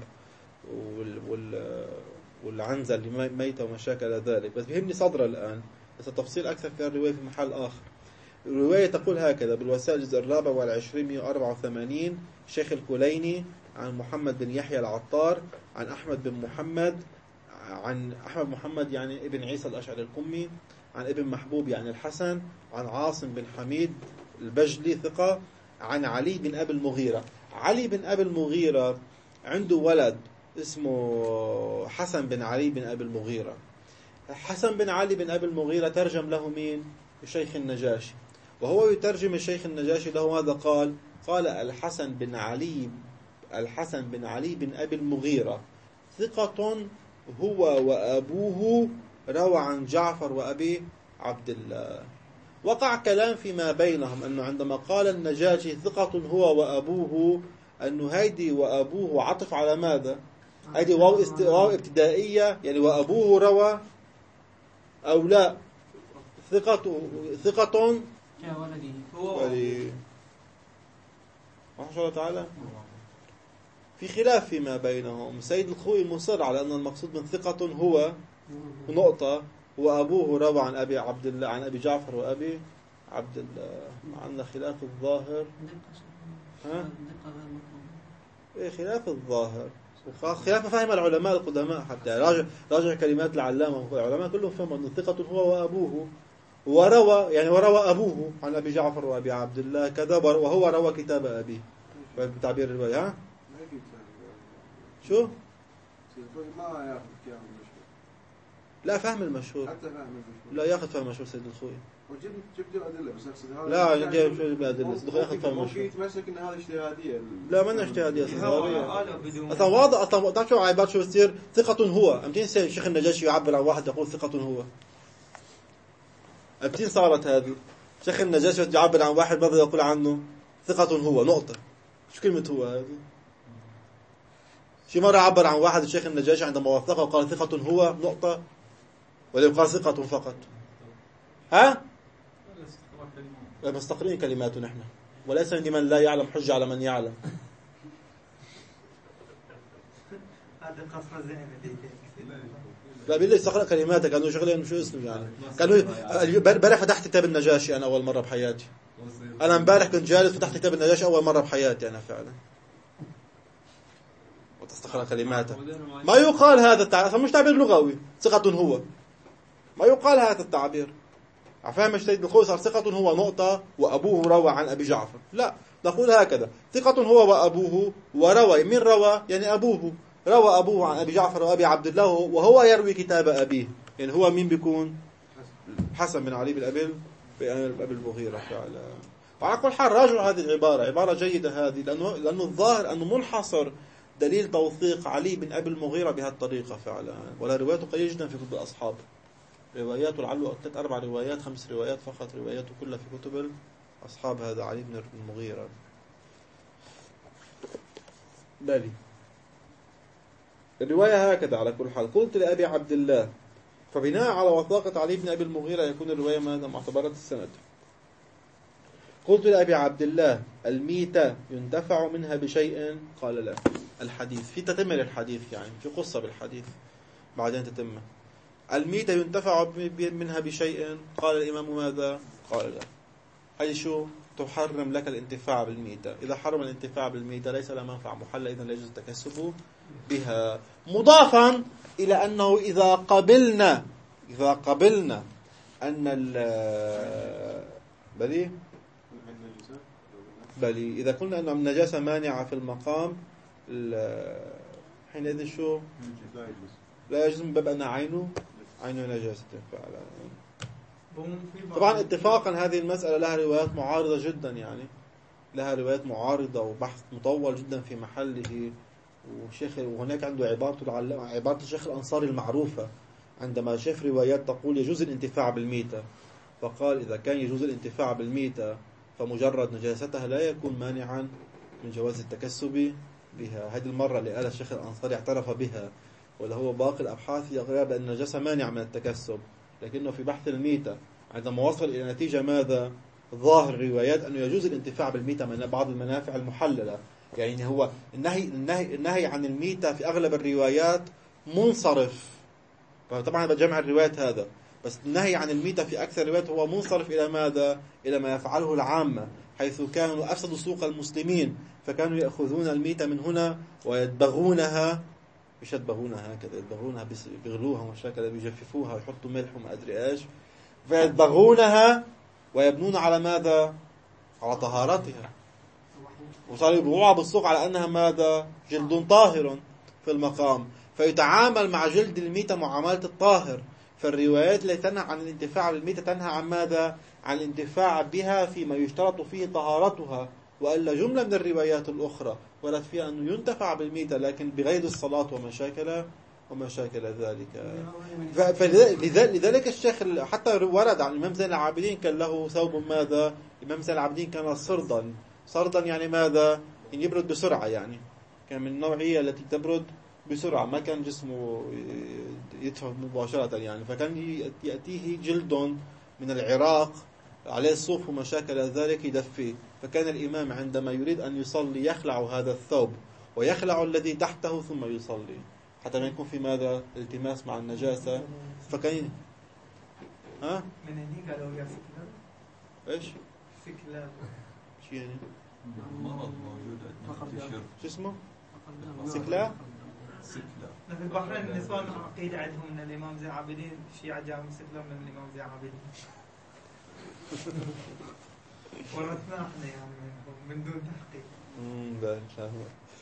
والعنزة اللي ميتة ومشاكل ذلك، بس بيهمني صدرها الآن، بس التفصيل أكثر في الرواية في محل آخر. الرواية تقول هكذا بالوسائل الجزء 24 184: الشيخ الكليني عن محمد بن يحيى العطار عن أحمد بن محمد، عن أحمد محمد يعني ابن عيسى الأشعري القمي، عن ابن محبوب يعني الحسن، عن عاصم بن حميد البجلي ثقة، عن علي بن أبي المغيرة. علي بن أبي المغيرة عنده ولد اسمه حسن بن علي بن أبي المغيرة. حسن بن علي بن أبي المغيرة ترجم له مين؟ الشيخ النجاشي، وهو يترجم الشيخ النجاشي له ماذا قال؟ قال الحسن بن علي بن أبي المغيرة ثقة هو وأبوه روى عن جعفر وأبي عبد الله. وقع كلام فيما بينهم أنه عندما قال النجاشي ثقة هو وأبوه، أنه هيدي وأبوه عطف على ماذا؟ هيدي واو ابتدائية، يعني وأبوه روى أو لا؟ ثقة كولده هو ما شاء الله تعالى. في خلاف فيما بينهم. سيد الخوئي مصر على أن المقصود من ثقة هو نقطة وأبوه روى عن أبي عبد الله عن أبي جعفر وأبي عبد الله. عندنا خلاف الظاهر. ها؟ إيه خلاف الظاهر خلاف فهم العلماء القدماء. حتى راجع كلمات العلامة، العلماء كلهم فهموا أن ثقة هو وأبوه، وروى أبوه عن أبي جعفر وأبي عبد الله كذا، وهو روى كتاب أبيه بتعبير الرواية. ها؟ شو؟ ما ياخذ كلام المشهور. لا فهم المشهور. حتى فهم المشهور. لا ياخذ فهم المشهور سيد الخوي. جبت أدلة بس أقصد هذا. لا جبت أدلة. ياخذ فهم المشهور. يتمسك إن هذا اجتهادية. لا ما اجتهادية أصلا واضح. أصلا تعرف شو عيبات شو بتصير؟ ثقة هو. أمتين الشيخ النجاشي يعبر عن واحد يقول ثقة هو. أمتين صارت هذه. الشيخ النجاشي يعبر عن واحد ماذا يقول عنه؟ ثقة هو نقطة. شو كلمة هو هذه؟ شي مرة عبر عن واحد الشيخ النجاشي عندما وثقه وقال ثقة هو نقطة، ولا يقال ثقة فقط؟ ها؟ مستقرين كلماته نحن، وليس لمن لا يعلم حجة على من يعلم. هذا قصر ذهني. لا بالله استقرأ كلماتك كانوا شغلين شو اسمه يعني. كانوا امبارح فتحت كتاب النجاشي أنا أول مرة بحياتي. أنا امبارح كنت جالس فتحت كتاب النجاشي أول مرة بحياتي أنا فعلا. وتستقرأ كلماته. ما يقال هذا التعبير، مش تعبير لغوي. ثقة هو. ما يقال هذا التعبير. عفهم السيد الخوئي صار ثقة هو نقطة وأبوه روى عن أبي جعفر. لا نقول هكذا ثقة هو وأبوه وروى. من روى؟ يعني أبوه. روى أبوه عن أبي جعفر وأبي عبد الله وهو يروي كتاب أبيه. يعني هو مين بيكون؟ حسن بن علي بن أبي المغيرة فعلا. وعلى كل حال راجعوا هذه العبارة، عبارة جيدة هذه، لأنه الظاهر أنه منحصر دليل توثيق علي بن أبي المغيرة بهذه الطريقة فعلا. ولا روايته قليلة جدا في كتب الأصحاب. رواياته لعله 3-4 روايات 5 روايات فقط، رواياته كلها في كتب أصحاب هذا علي بن المغيرة. بالي الرواية هكذا على كل حال. قلت لأبي عبد الله، فبناء على وثاقة علي بن أبي المغيرة يكون الرواية ماذا معتبرة السند. قلت لأبي عبد الله الميتة ينتفع منها بشيء؟ قال لا. الحديث في تتمة للحديث، يعني في قصة بالحديث بعدين تتمة. الميتة ينتفع منها بشيء؟ قال الإمام ماذا؟ قال لا. أي شو تحرم لك الانتفاع بالميتة. إذا حرم الانتفاع بالميتة ليس لها منفعة محلة، إذن لا يجوز التكسب بها. مضافا إلى أنه إذا قبلنا أن بلي إذا قلنا أن النجاسة مانعة في المقام حينئذ شو لا يجوز من باب أن عينه نجاسة فعلا. طبعا اتفاقا هذه المسألة لها روايات معارضة جدا، يعني لها روايات معارضة وبحث مطول جدا في محله. وهناك عنده عبارة الشيخ الأنصاري المعروفة عندما شاف روايات تقول يجوز الانتفاع بالميتة، فقال إذا كان يجوز الانتفاع بالميتة فمجرد نجاستها لا يكون مانعا من جواز التكسب بها. هذه المرة اللي قال الشيخ الأنصاري اعترف بها، ولا هو باقي الأبحاث يقول بأن النجاسة مانع من التكسب، لكنه في بحث الميتة عندما وصل إلى نتيجة ماذا؟ ظاهر الروايات أنه يجوز الانتفاع بالميتة من بعض المنافع المحللة. يعني هو النهي عن الميتة في أغلب الروايات منصرف، فطبعا بجمع الروايات هذا، بس النهي عن الميتة في أكثر الروايات هو منصرف إلى ماذا؟ إلى ما يفعله العامة، حيث كانوا أفسدوا سوق المسلمين فكانوا يأخذون الميتة من هنا ويدبغونها، مش يدبغونها هكذا، يدبغونها بيغلوها وشكذا، بيجففوها ويحطوا ملح وما أدري إيش، فيدبغونها ويبنون على ماذا؟ على طهارتها، وصاروا يبيعوها بالسوق على أنها ماذا؟ جلد طاهر في المقام، فيتعامل مع جلد الميتة معاملة الطاهر، فالروايات التي تنهى عن الانتفاع بالميتة تنهى عن ماذا؟ عن الانتفاع بها فيما يشترط فيه طهارتها. وإلا جملة من الروايات الأخرى ورد فيها أنه ينتفع بالميتة لكن بغير الصلاة وما شاكل ذلك. لذلك الشيخ حتى ورد عن الإمام زين العابدين كان له ثوب ماذا؟ الإمام زين العابدين كان صردا يعني ماذا؟ يعني يبرد بسرعة، يعني كان من النوعية التي تبرد بسرعة، ما كان جسمه يدفع مباشرة يعني. فكان يأتيه جلد من العراق عليه الصوف وما شاكل ذلك يدفيه. فكان الإمام عندما يريد أن يصلي يخلع هذا الثوب ويخلع الذي تحته ثم يصلي حتى ما يكون في ماذا؟ التماس مع النجاسة. فكان من هني قالوا يا سكلاب. ايش؟ سكلاب. شو يعني؟ مرض موجود عندنا. شو اسمه؟ سكلا؟ في البحرين النسوان عقيدة عندهم من الإمام زين العابدين، الشيعة جاءوا سكلاب من الإمام زين العابدين. ورثنا احنا يعني من دون تحقيق. لا ان شاء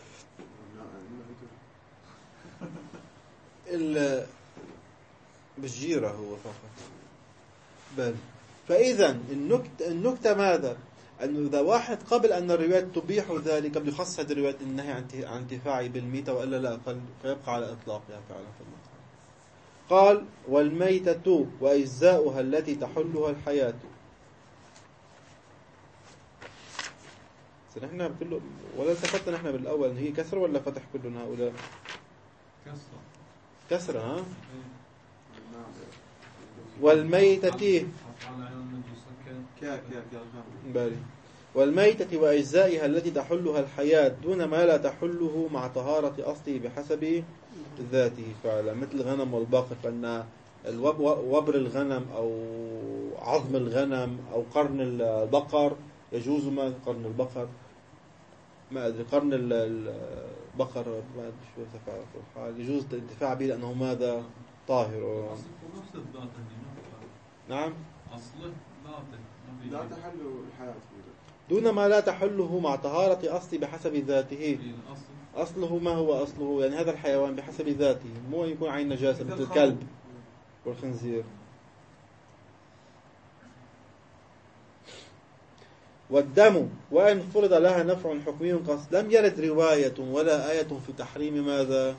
الله. بالجيرة هو فقط. بل فإذا النكتة ماذا؟ أنه إذا واحد قبل أن الروايات تبيح ذلك بده يخصص هذه الروايات النهي عن انتفاعي بالميتة، وإلا لا فيبقى على إطلاقها فعلا في المطلق. قال والميتة وأجزاؤها التي تحلها الحياة. نحن كله ولا التفتنا نحن بالأول هي كسر ولا فتح كلهم هؤلاء؟ كسر ها؟ والميتة والميتة وأجزائها التي تحلها الحياة دون ما لا تحله مع طهارة أصله بحسب ذاته فعلا، مثل الغنم والبقر. فإن وبر الغنم أو عظم الغنم أو قرن البقر يجوز. ما قرن البقر ما أدري، قرن البقر ما أدري شو تفعل في الحال يجوز الانتفاع به لأنه ماذا؟ طاهر. نعم أصله لا تحل الحياة دون ما لا تحله مع طهارة أصله بحسب ذاته. أصله ما هو أصله؟ يعني هذا الحيوان بحسب ذاته، مو يكون عين نجاسة مثل الكلب والخنزير. والدم وإن فرض لها نفع حكمي قصد لم يرد رواية ولا آية في تحريم ماذا؟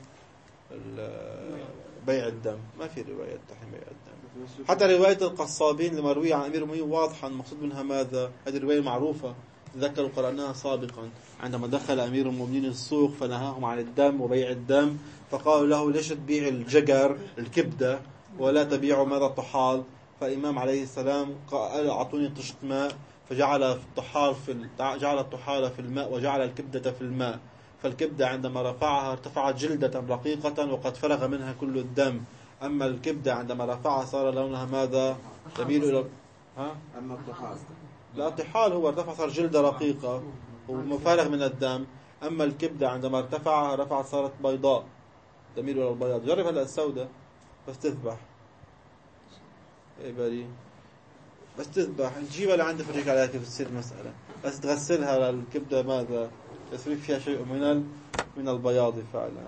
بيع الدم. ما في رواية تحريم بيع الدم. حتى رواية القصابين المروية عن أمير المؤمنين واضحة المقصود منها ماذا؟ هذه الرواية معروفة ذكروا قرأناها سابقا. عندما دخل أمير المؤمنين السوق فنهاهم عن الدم وبيع الدم، فقالوا له ليش تبيع الججر الكبدة ولا تبيع ماذا؟ الطحال. فالإمام عليه السلام قال أعطوني طشت ماء، فجعل جعل الطحال في الماء وجعل الكبدة في الماء. فالكبدة عندما رفعها ارتفعت جلدة رقيقة وقد فرغ منها كل الدم. أما الكبدة عندما رفعها صار لونها ماذا؟ تميل إلى أما الطحال لا، الطحال هو ارتفع صار جلدة رقيقة ومفارغ من الدم. أما الكبدة عندما ارتفعها رفعت صارت بيضاء تميل إلى البياض. جرب هلا السوداء بس تذبح اي بالي بس تذبح تجيبها لعند فريق عليها كيف تصير المسألة. بس تغسلها الكبدة ماذا؟ يصير فيها شيء من البياض فعلا.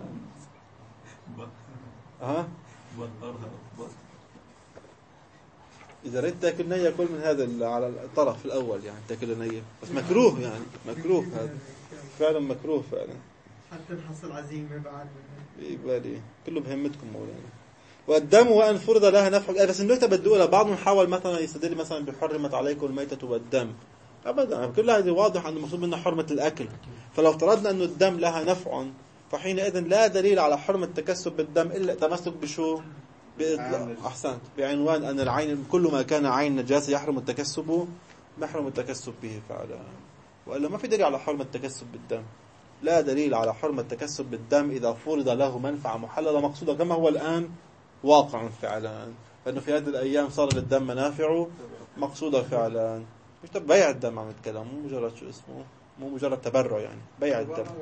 إذا ريت تأكل نية كل من هذا على الطرف الأول يعني تأكل نية، بس مكروه يعني مكروه هذا فعلا مكروه فعلا. حتى نحصل عزيمة بعد بالي كله بهمتكم مولانا. والدم وأن فرض لها نفع. بس النكتة بدي أقولها بعضهم حاول مثلا يستدل مثلا بحرمت عليكم الميتة والدم. أبدا كل هذه واضح أنه المقصود منها حرمة الأكل. فلو افترضنا أنه الدم لها نفع فحينئذ لا دليل على حرمة التكسب بالدم إلا تمسك بشو؟ أحسنت، بعنوان أن العين كل ما كان عين نجاسة يحرم التكسب به فعلا. وإلا ما في دليل على حرمة التكسب بالدم. لا دليل على حرمة التكسب بالدم إذا فرض له منفعة محللة مقصودة كما هو الآن واقع فعلا. لأنه في هذه الأيام صار للدم منافع مقصودة فعلا. مش بيع الدم عم نتكلم، مو مجرد شو اسمه، مو مجرد تبرع يعني. بيع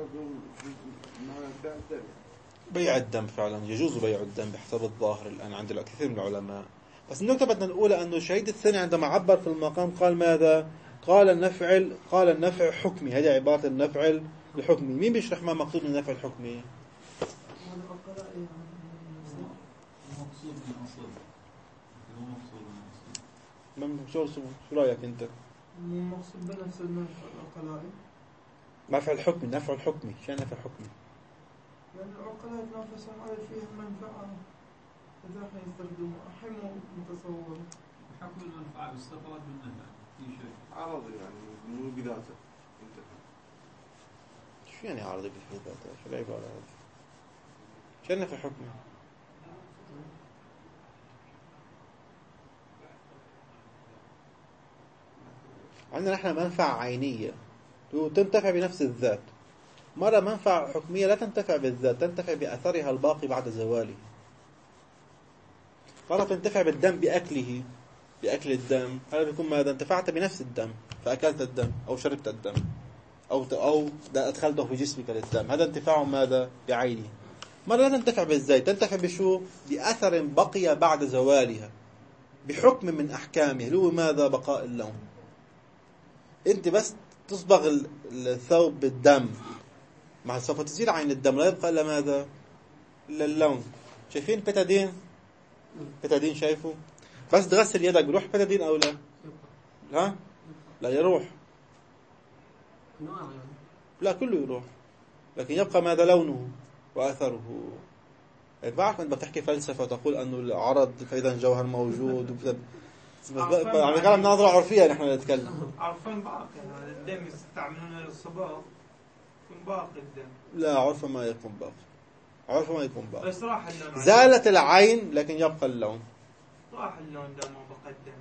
الدم فعلا يجوز بيع الدم بحسب الظاهر الآن عند الكثير من العلماء. بس النكتة بدنا نقولها أنه الشهيد الثاني عندما عبر في المقام قال ماذا؟ قال النفع حكمي. هذه عبارة النفع الحكمي. مين بيشرح ما مقصود من النفع الحكمي؟ شو رأيك أنت؟ مو مقصود بنفس النفع العقلاء. نفع الحكمي، نفع الحكمي، شو نفع الحكمي؟ لأن العقلاء نفسهم على فيهم منفعة، إذا احنا يستخدموا الحين متصور. حكم المنفعة باستفاد من النفع في شيء. عرضي يعني مو بذاته. شو يعني عرضي بذاته؟ شو العبارة هذه؟ شو نفع الحكمي؟ عندنا نحن منفعة عينية تنتفع بنفس الذات. مرة منفعة حكمية لا تنتفع بالذات، تنتفع بأثرها الباقي بعد زواله. مرة تنتفع بالدم بأكله، بأكل الدم، هذا بيكون ماذا؟ انتفعت بنفس الدم فأكلت الدم أو شربت الدم أو أدخلته في جسمك للدم، هذا انتفاع ماذا؟ بعينه. مرة لا تنتفع بالزيت، تنتفع بشو؟ بأثر بقي بعد زوالها بحكم من أحكامه، اللي هو ماذا؟ بقاء اللون. أنت بس تصبغ الثوب بالدم، مع سوف تزيل عين الدم، لا يبقى إلا ماذا؟ إلا اللون. شايفين بتادين؟ بتادين شايفه؟ بس تغسل يدك بروح بتادين أو لا؟ ها؟ لا يروح. لا كله يروح، لكن يبقى ماذا؟ لونه وأثره. بعرف أنت بتحكي فلسفة وتقول أنه العرض فإذا الجوهر موجود يعني كلام ناظرة عرفية نحن نتكلم. عرفان باقي يعني الدم يستعملون الصباغ يكون باقي الدم. لا عرفا ما يكون باقي، عرفا ما يكون باقي. بس راح اللون، زالت العين لكن يبقى اللون. راح اللون ده ما بقى الدم.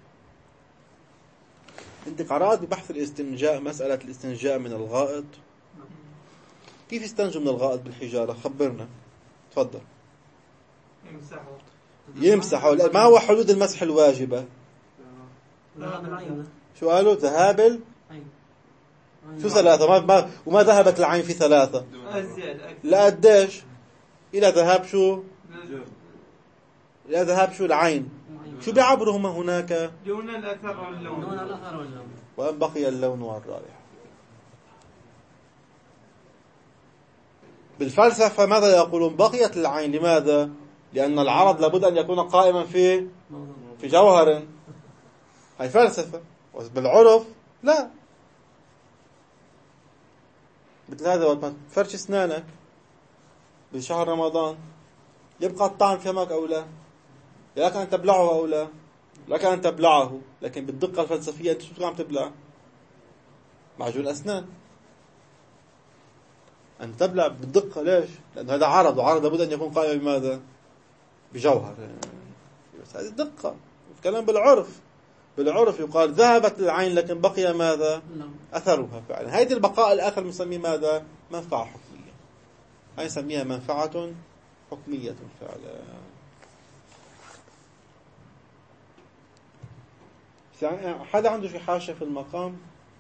أنت قرأت ببحث الاستنجاء مسألة الاستنجاء من الغائط؟ كيف يستنجوا من الغائط بالحجارة؟ خبرنا، تفضل. يمسحوا. ما هو حدود المسح الواجبة؟ شو قالوا؟ ذهاب شو ثلاثة؟ وما ذهبت العين في ثلاثة؟ لا قديش؟ إلى ذهاب شو؟ إلى ذهاب شو العين؟ شو بيعبرهما هناك؟ دون الأثر واللون. وأن بقي اللون والرائحة. بالفلسفة ماذا يقولون؟ بقيت العين. لماذا؟ لأن العرض لابد أن يكون قائما في جوهر. هاي فلسفة. بالعرف لا. مثل هذا وقت ما تفرش اسنانك بشهر رمضان يبقى الطعم فمك أو لا؟ لك أن تبلعه أو لا؟ لك أن تبلعه، لكن بالدقة الفلسفية أنت شو عم تبلع؟ معجون أسنان. أن تبلع بالدقة. ليش؟ لأن هذا عرض، وعرض لابد أن يكون قائم بماذا؟ بجوهر. بس هذه الدقة. الكلام بالعرف يقال ذهبت العين لكن بقي ماذا؟ أثرها فعلا. هذه البقاء الأثر نسميه ماذا؟ منفعة حكمية. هاي نسميها منفعة حكمية فعلا. حدا عنده شي حاشة في المقام؟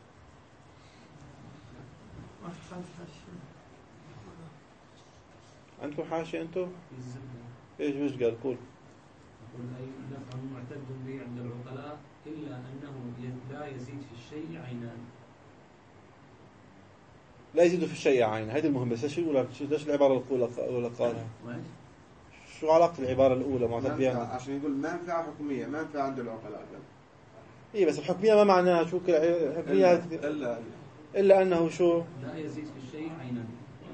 أنتم حاشة أنتم؟ إيش قال؟ قول. نفع معتد به عند العقلاء إلا أنه لا يزيد في الشيء عينان. لا يزيد في الشيء عين. هذه المهمة. بس ليش العبارة الأولى قالها؟ شو علاقة العبارة الأولى معتد بها؟ عشان يقول منفعة حكمية، منفعة عند العقلاء. إيه بس الحكمية ما معناها شو الحكمية؟ إلا أنه شو؟ لا يزيد في الشيء عينان.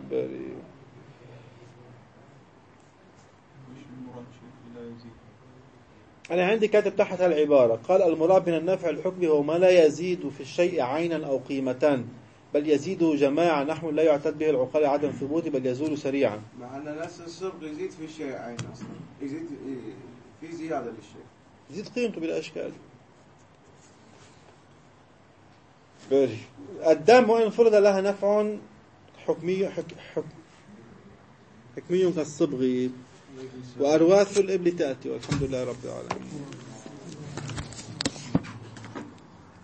أنا عندي كاتب تحت العبارة قال المراد من النفع الحكمي هو ما لا يزيد في الشيء عينا أو قيمة، بل يزيد جماعة نحو لا يعتد به العقلاء عدم ثبوته بل يزول سريعا. مع أن نفس الصبغ يزيد في الشيء عين أصلا، يزيد في زيادة للشيء، يزيد قيمته بالأشكال. الدم وإن فرض لها نفع حكمي كالصبغ وأرواث الإبل تأتي. والحمد لله رب العالمين.